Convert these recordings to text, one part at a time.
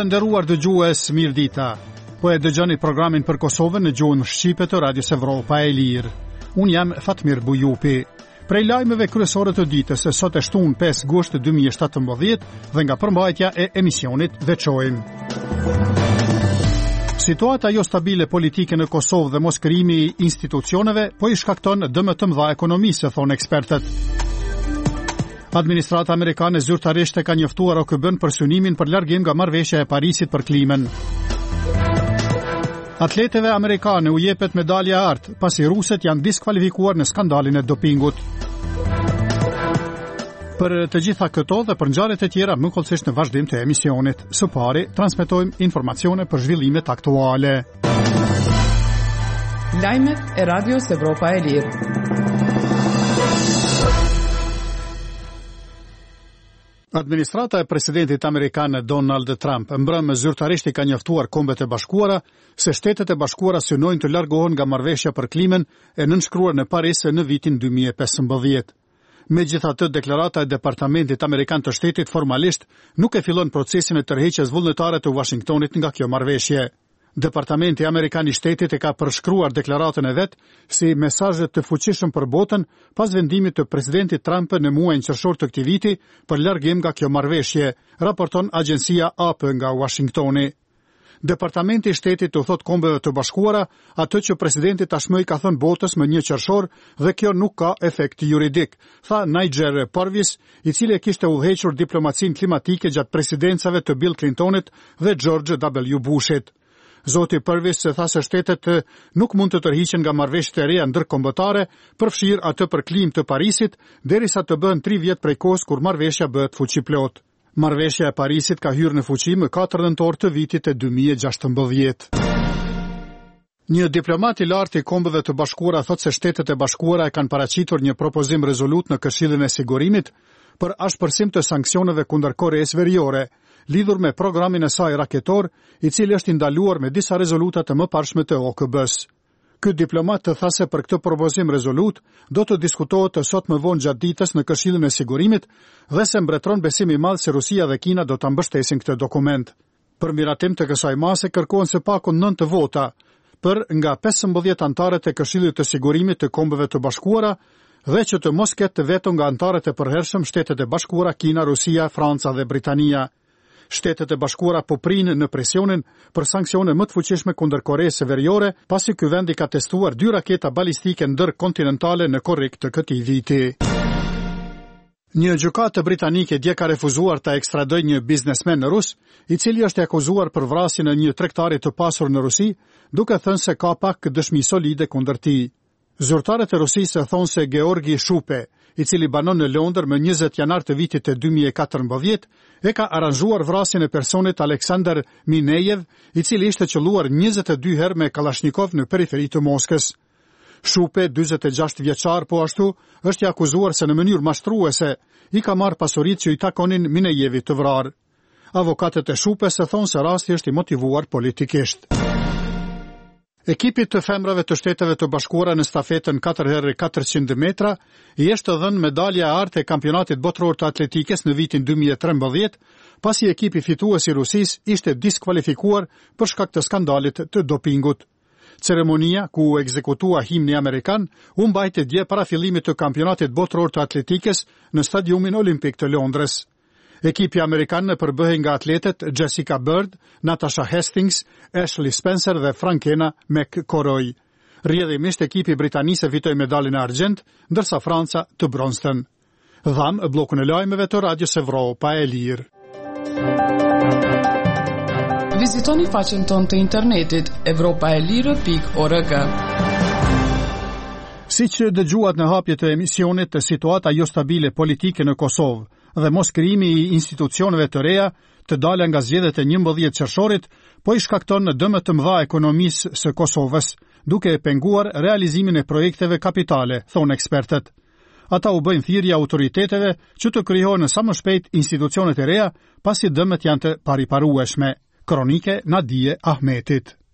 Të nderuar dëgjues, mirëdita. Po e dëgjoni programin për Kosovën në gjuhën shqipe të Radios Evropa e Lirë. Unë jam Fatmir Bujupi. Prej lajmeve kryesore të ditës, sot e shtunë 5 gusht 2017 dhe nga përmbajtja e emisionit veçojmë. Situata jo stabile politike në Kosovë dhe mos krijimi i institucioneve po i shkakton dëme të mëdha ekonomisë, thonë ekspertët. Administrata amerikane zyrtarisht e ka njoftuar OKB-n për synimin për largim nga marrëveshja e Parisit për klimën. Atleteve amerikane u jepet medalja e artë, pasi ruset janë diskvalifikuar në skandalin e dopingut. Për të gjitha këto dhe për ngjarjet e tjera më kollësisht në vazhdim të emisionit. Së pari, transmetojmë informacione për zhvillimet aktuale. Lajmet e Radios Evropa e Lirë. Administrata e presidentit amerikan Donald Trump mbrëmë zyrtarisht i ka njoftuar Kombet e Bashkuara se Shtetet e Bashkuara synojnë të largohen nga marrëveshja për klimën e nënshkruar në Paris në vitin 2015. Megjithatë, deklarata e Departamentit Amerikan të Shtetit formalisht nuk e fillon procesin e tërheqjes vullnetare të Washingtonit nga kjo marrëveshje. Departamenti Amerikan i Shtetit e ka përshkruar deklaratën e vet si mesazh të fuqishëm për botën pas vendimit të presidentit Trump në muajin qershor të këtij viti për largim nga kjo marrëveshje, raporton agjencia AP nga Washingtoni. Departamenti i Shtetit u thot Kombeve të Bashkuara atë që presidenti tashmë i ka thënë botës më 1 qershor dhe kjo nuk ka efekt juridik, tha Nigel Purvis, i cili e kishte udhëhequr diplomacinë klimatike gjatë presidencave të Bill Clintonit dhe George W. Bushit. Zoti Purvis se tha se shtetet nuk mund të tërhiqen nga marrëveshjet e reja ndërkombëtare, përfshirë atë për klimë të Parisit, derisa të bëhen 3 vjet prej kohës kur marrëveshja bëhet fuqiplot. Marrëveshja e Parisit ka hyrë në fuqi më 4 nëntor të vitit e 2016. Një diplomat i lartë i Kombeve të Bashkuara thot se Shtetet e Bashkuara e kanë paraqitur një propozim rezolut në Këshillin e Sigurimit për ashpërsim të sanksioneve kundër Koreas Veriore, lidhur me programin e saj raketor, i cili është ndaluar me disa rezoluta të mëparshme të OKB-s. Ky diplomat të tha se për këtë propozim rezolut do të diskutohet sot më vonë gjatë ditës në Këshillin e Sigurimit dhe se mbretëron besim i madh se Rusia dhe Kina do ta mbështesin këtë dokument. Për miratim të kësaj mase kërkohen së paku 9 vota për nga 15 anëtarët e Këshillit të Sigurimit të Kombeve të Bashkuara dhe që të mos ketë veto nga anëtarët e përhershëm Shtetet e Bashkuara, Kina, Rusia, Franca dhe Britania. Shtetet e Bashkuara po prinë në presionin për sanksione më të fuqishme kundër Koreas së Veriore, pasi ky vend i ka testuar 2 raketa balistike ndërkontinentale në korrik të këtij viti. Një gjykatë britanike dje ka refuzuar ta ekstradojë një biznesmen rus, i cili është akuzuar për vrasjen e një tregtari të pasur në Rusi, duke thënë se ka pak dëshmi solide kundër tij. Zyrtarët e Rusisë thonë se Georgi Shupe, i cili banon në Londër më 20 janar të vitit të 2014, e ka aranjuar vrasjen e personit Aleksandar Minejev, i cili ishte qelluar 22 herë me Kalashnikov në periferi të Moskës. Shupe, 46 vjeçar po ashtu, është i akuzuar se në mënyrë mashtruese i ka marrë pasuritë që i takonin Minejevit të vrarë. Avokatët e Shupes thonë se rasti është i motivuar politikisht. Ekipit të femrave të Shteteve të Bashkuara në stafetën 4x400 metra i është dhënë medalja e artë e kampionatit botror të atletikës në vitin 2013, pasi ekipi fitues i Rusisë ishte diskvalifikuar për shkak të skandalit të dopingut. Ceremonia, ku u ekzekutua himni amerikan, u mbajti dje para fillimit të kampionatit botror të atletikës në Stadiumin Olimpik të Londrës. Ekipi amerikan përbëhej nga atletet Jessica Bird, Natasha Hastings, Ashley Spencer dhe Frankena McCoroy. Rrjedhimisht ekipi britanisë fitoi medaljen e argjend, ndërsa Franca të bronzën. Dham bllokun e lajmeve të Radios Evropa e Lirë. Vizitoni faqen tonë të internetit evropaelire.org. Siç dëgjuat në hapjet e emisionit, situata jo stabile politike në Kosovë dhe mos krijimi i institucioneve të reja të dalë nga zgjedhjet e 11 qershorit, po i shkakton dëme të mëdha ekonomisë së Kosovës, duke e penguar realizimin e projekteve kapitale, thonë ekspertët. Ata u bëjnë thirrje autoriteteve që të krijohen sa më shpejt institucionet e reja, pasi dëmet janë të pariparueshme. Kronike Nadije Ahmetit.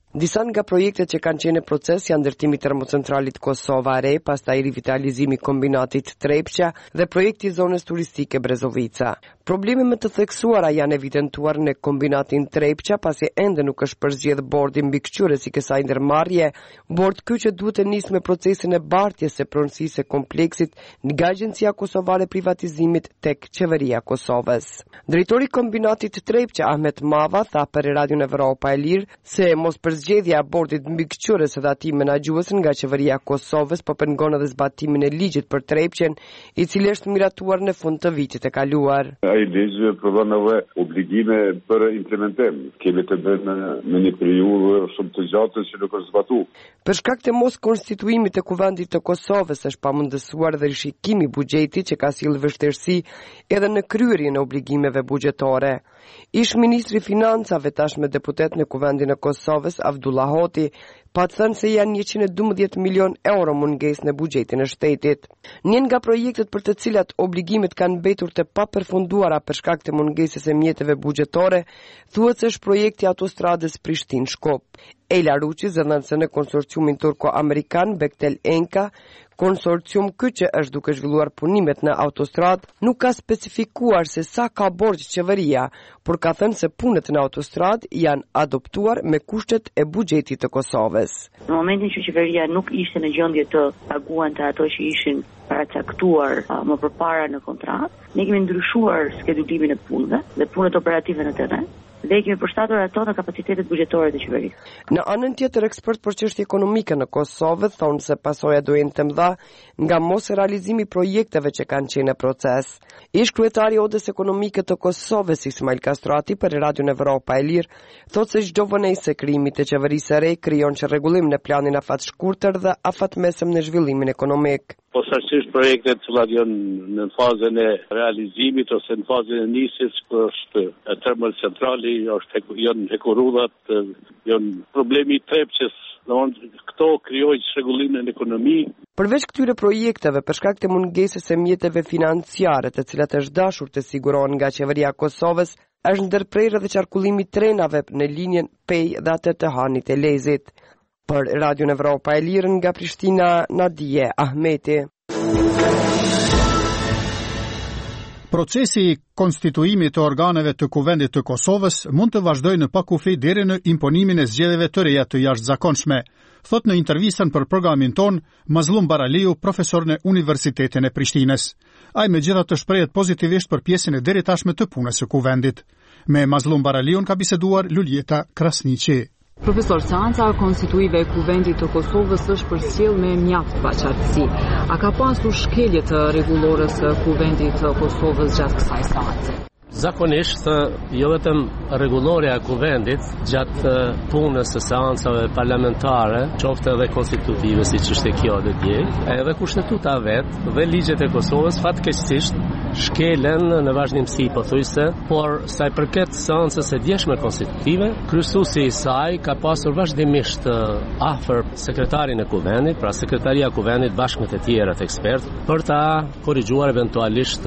Disa nga projektet që kanë qenë në proces janë ndërtimi i termocentralit Kosova Re, pastaj rivitalizimi i kombinatit Trepqa dhe projekti i zonës turistike Brezovica. Probleme më të theksuara janë evidentuar në kombinatin Trepqa, pasi ende nuk është përzgjedh bordi mbikëqyrës i kësaj ndërmarrje, bord ky që duhet të nisë me procesin e bartjes së pronësisë së kompleksit nga Agjencia Kosovare e Privatizimit tek Qeveria e Kosovës. Drejtori i kombinatit Trepqa Ahmet Mava tha për Radion Evropa e Lirë se mos zgjedhja e bordit mbikëqyrës dhe ati menaxhues nga Qeveria e Kosovës po pengon edhe zbatimin e ligjit për Trepqen, i cili është miratuar në fund të vitit të kaluar. Ai ligj prodhon edhe obligime për implementim, kemi të bëjmë në një periudhë shumë të gjatë që nuk është zbatuar. Për shkak të mos konstituimit të Kuvendit të Kosovës është pamundësuar dhe rishikimi i buxhetit që ka sjellë vështirësi edhe në kryerjen e obligimeve buxhetare. Ish ministri i Financave tashmë deputet në Kuvendin e Kosovës Abdullah Hoti pa të thënë se janë 112 milion euro mungesë në buxhetin e shtetit. Një nga projektet për të cilat obligimet kanë mbetur të papërfunduara për shkak të mungesës së mjeteve buxhetare, thuhet se është projekti i autostradës Prishtinë-Shkop. Ela Ruçi, zëdhënëse në konsorciumin turko-amerikan Bechtel Enka, konsorcium ky që është duke zhvilluar punimet në autostradë, nuk ka specifikuar se sa ka borxh qeveria, por ka thënë se punët në autostradë janë adoptuar me kushtet e buxhetit të Kosovës. Në momentin që qeveria nuk ishte në gjendje të paguante ato që ishin paracaktuar më përpara në kontratë, ne kemi ndryshuar skedulimin e punëve dhe punët operative në terren. Dhe kemi përshtatur ato në kapacitetet buxhetore të qeverisë. Në anën tjetër, ekspert për çështje ekonomike në Kosovë thonë se pasoja do jenë të mëdha nga mos realizimi i projekteve që kanë qenë në proces. Ish kryetari i Odës Ekonomike të Kosovës Ismail Kastrati për Radion Evropa e Lirë thotë se çdo vonesë e krijimit të qeverisë së re krijon çrregullim në planin afatshkurtër dhe afatmesëm në zhvillimin ekonomik. Posaçërisht projektet që janë në fazën e realizimit ose në fazën e nisjes, është termocentrali, janë hekurullat, janë problemi i Trepqes, këto krijojnë çrregullim në ekonomi. Përveç këtyre projekteve, për shkak të mungesës së mjeteve financiare, të cilat është dashur të sigurohen nga Qeveria e Kosovës, është ndërprerje edhe qarkullimi i trenave në linjën Pej dhe atë të Hanit e Lezit. Për Radion Evropa e Lirë nga Prishtina, Nadije Ahmeti. Procesi i konstituimit të organeve të Kuvendit të Kosovës mund të vazhdojë në pakufi deri në imponimin e zgjedhjeve të reja të jashtëzakonshme, thot në intervistën për programin ton Mazlum Baraliu, profesor në Universitetin e Prishtinës. Ai megjithatë shprehet pozitivisht për pjesën e deri tashme të punës së Kuvendit. Me Mazlum Baraliun ka biseduar Luljeta Krasniqi. Profesor, seanca konstituive e Kuvendit të Kosovës është përcjell me mjaft paqartësi. A ka pasur shkelje të rregullores së Kuvendit të Kosovës gjatë kësaj seance? Zakonisht, jo vetëm rregullorja e Kuvendit gjatë punës së seancave parlamentare, qoftë edhe konstitutive siç është kjo dhe dje, edhe kushtetuta vet dhe ligjet e Kosovës fatkeqësisht shkelen në vazhdimsi pothuajse, por sa i përket seancës së djeshme konstitutive, kryesuesi i saj ka pasur vazhdimisht afër sekretarin e Kuvendit, pra sekretaria e Kuvendit bashkë me të tjerët ekspertë, për ta korrigjuar eventualisht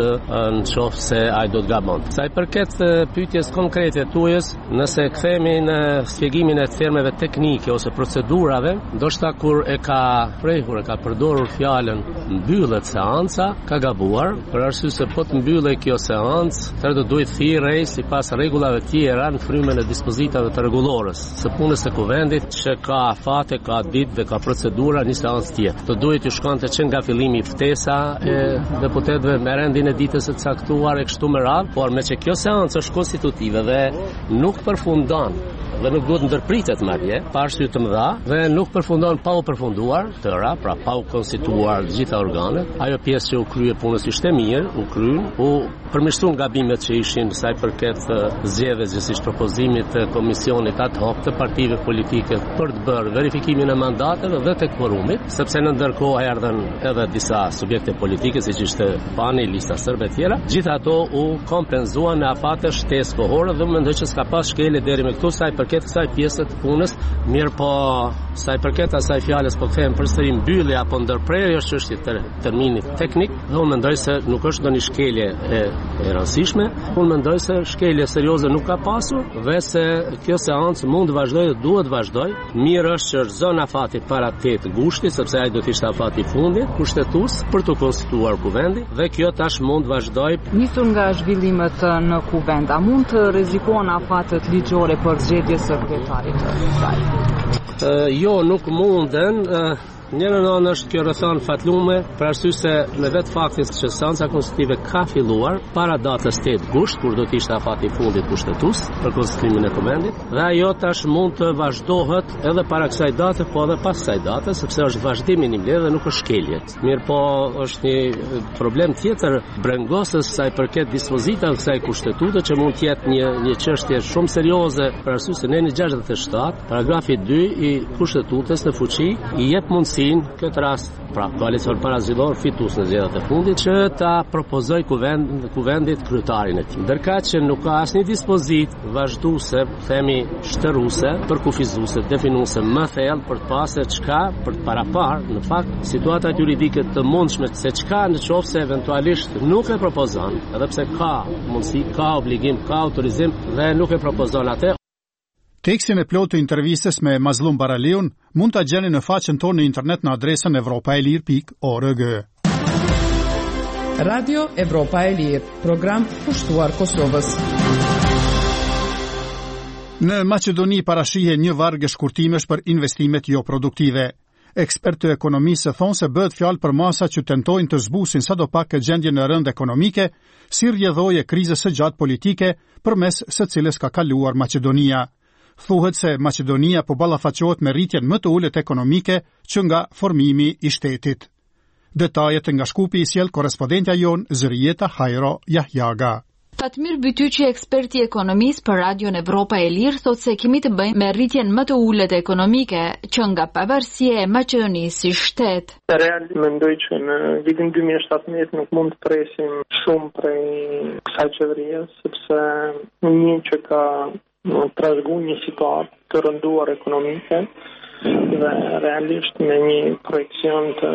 nëse ai do të gabon. Sa i përket pyetjes konkrete tuajës, nëse kthehemi në shpjegimin e termeve teknike ose procedurave, ndoshta kur e ka përdorur fjalën mbyllet seanca, ka gabuar, për arsye se po të mbyllej kjo seancë, atëherë do duhet thirrej sipas rregullave tjera në frymën e dispozitave të rregullores së punës së Kuvendit, që ka afate, ka ditë dhe ka procedura një seancë tjetër. Do duhet të shkonte që nga fillimi ftesa e deputetëve me rendin e ditës së caktuar e kështu me radhë, por me që kjo seancë është konstitutive dhe nuk përfundon dhe nuk duhet ndërpritet madje, pa arsye të mëdha dhe nuk përfundon pa u përfunduar tëra, pra pa u konstituar të gjitha organet. Ajo pjesë që u krye punës ishte mirë, u kryen, u përmirësuan gabimet që ishin sa i përket zgjedhjes gjithsesi propozimit të komisionit ad hoc të partive politike për të bërë verifikimin e mandateve dhe të kvorumit, sepse në ndërkohë erdhën edhe disa subjekte politike siç ishte PANI, Lista Serbe e tjera. Gjithë ato u kompenzuan në afate shtesë kohore dhe mendoj që s'ka pas shkelje deri me këtu sa i përket kësaj pjese të punës, mirë po sa i përket asaj fjalës po kthehem përsëri mbyllje apo ndërprerje është çështje terminit teknik, dhe unë mendoj se nuk është ndonjë shkelje e rëndësishme. Unë mendoj se shkelje serioze nuk ka pasur dhe se kjo seancë mund të vazhdojë, duhet vazhdoj. Mirë është që zona afati para 8 gushti, sepse ai do të ishte afati i fundit kushtetues për të konstituar kuvendi dhe kjo tash mund vazhdoj. Nisur nga zhvillimet në kuvend, a mund të rrezikohen afatet ligjore për zgjedhjes së kryetarit të saj? Jo, nuk munden. Njëra anë është kjo rrethon fatlume, për arsye se me vetë faktin që seanca konstitutive ka filluar para datës 8 gusht, kur do të ishte afati i fundit kushtetues për konstituimin e kuvendit, dhe ajo tash mund të vazhdohet edhe para kësaj date, po edhe pas kësaj date, sepse është vazhdimi i një mbledhje dhe nuk është shkelje. Mirë, po është një problem tjetër brengosës sa i përket dispozitave të kësaj kushtetute, që mund të jetë një çështje shumë serioze, për arsye se në 67, paragrafi 2 i kushtetutës në fuqi i jep mundësi këtë rast, pra koalicion parazgjedhor fitues në zgjedhjet e fundit, që ta propozoj kuvendit kryetarin e tij. Ndërkaq që nuk ka asnjë dispozit vazhduese, themi shtërruese, përkufizuese, definuese më thellë për të pasur çka për të paraparë në fakt situatat juridike të mundshme se çka nëse eventualisht nuk e propozon, edhe pse ka mundësi, ka obligim, ka autorizim dhe nuk e propozon atë. Tekstin e plotë të intervistës me Mazlum Baraliun mund ta gjeni në faqen tonë në internet në adresën evropaelir.org. Radio Evropa e Lirë, program pushtuar Kosovës. Në Maqedoni parashihet një varg shkurtimesh për investimet jo produktive. Ekspertë të ekonomisë thonë se bëhet fjalë për masa që tentojnë të zbusin sadopak gjendjen e rëndë ekonomike, si rrjedhojë krizës së gjatë politike përmes së cilës ka kaluar Maqedonia. Thuhet se Maqedonia po ballafaqohet me rritjen më të ulët ekonomike që nga formimi i shtetit. Detajet nga Shkupi i sjell korrespondentja jon Zërieta Hajro Jahjaga. Fatmir Bytyqi, eksperti i ekonomisë për Radion Evropa e Lirë, thotë se kemi të bëjmë me rritjen më të ulët ekonomike që nga pavarësia e Maqedonisë si shtet. Realisht mendoj që në vitin 2017 nuk mund të presim shumë prej kësaj qeverie, sepse një që ka trashëgu një situatë të rënduar ekonomike dhe realisht me një projekcion të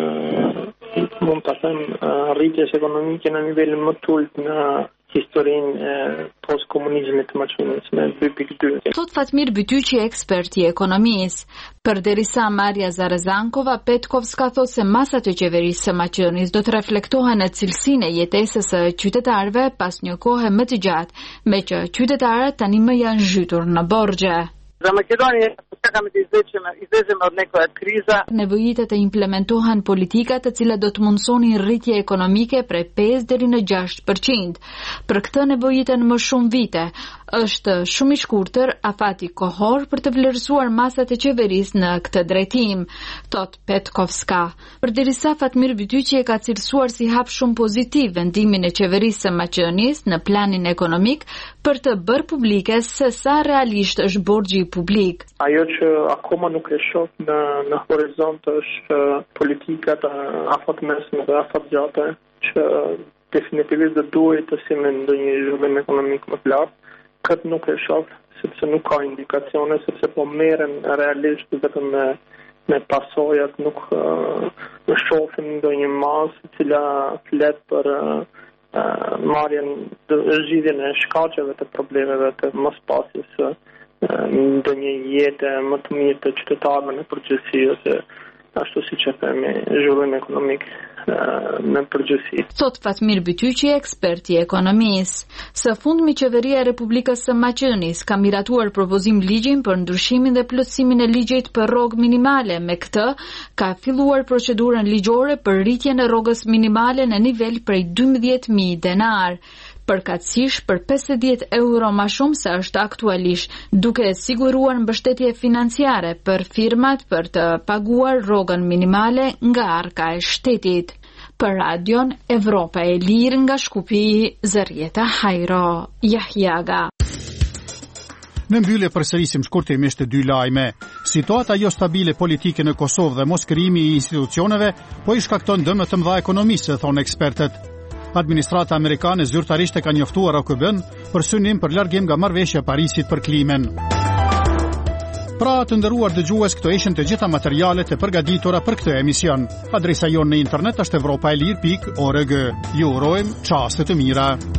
mund të them rritjes ekonomike në nivelin më të ulët në historinë e post-komunizmit të Maqedonisë me 2.2. Thot Fatmir Bytyqi, eksperti i ekonomisë. Përderisa Marja Zarazankova Petkovska thotë se masat e qeverisë së Maqedonisë do të reflektohen në cilësinë e jetesës së qytetarëve pas një kohe më të gjatë, me që qytetarët tani më janë zhytur në borxhe. Za Maqedonië çakam të izlezem od neke kriza. Nevojitet të implementohen politika të cilat do të mundsonin rritje ekonomike prej 5 deri në 6%. Për këtë nevojiten më shumë vite. Është shumë i shkurtër afati kohor për të vlerësuar masat e qeverisë në këtë drejtim, thot Petkovska. Përderisa Fatmir Bytyqi e ka cilësuar si hap shumë pozitiv vendimin e qeverisë së Maqedonisë në planin ekonomik për të bërë publike se sa realisht është borxhi publik. Ajo që akoma nuk e shoh në horizont është politikat afatmesme dhe afatgjate që definitivisht do duhet të sillen ndonjë zhvillim ekonomik më të lartë. Këtë nuk e shoh, sepse nuk ka indikacione, sepse po merren realisht vetëm me pasojat, nuk shohim ndonjë masë e cila flet për marrjen zgjidhjen e shkaqeve të problemeve të mospasjes së ndonjë jete më të mirë të qytetarëve në përgjithësi ose ashtu siç e themi zhvillim ekonomik në përgjithësi. Thot Fatmir Bytyqi, eksperti i ekonomisë. Së fundmi qeveria e Republikës së Maqedonisë ka miratuar propozim ligjin për ndryshimin dhe plotësimin e ligjit për rrogë minimale. Me këtë ka filluar procedurën ligjore për rritjen e rrogës minimale në nivel prej 12.000 denar. Përkatësisht për 50 euro më shumë se është aktualisht, duke siguruar mbështetje financiare për firmat për të paguar rrogën minimale nga arka e shtetit. Për Radion Evropa e Lirë nga Shkupi, Zërieta Hajro Jahjaga. Në mbyllje përsërisim shkurtimisht dy lajme. Situata jo stabile politike në Kosovë dhe mos krijimi i institucioneve po i shkakton dëme të mëdha ekonomisë, thonë ekspertët. Administrata amerikane zyrtarisht e ka njoftuar OKB-n për synim për largim nga marrëveshja e Parisit për klimën. Pra të nderuar dëgjues, këto ishin të gjitha materialet e përgatitura për këtë emision. Adresa jonë në internet është evropaelir.org. Ju urojmë çaste të mira.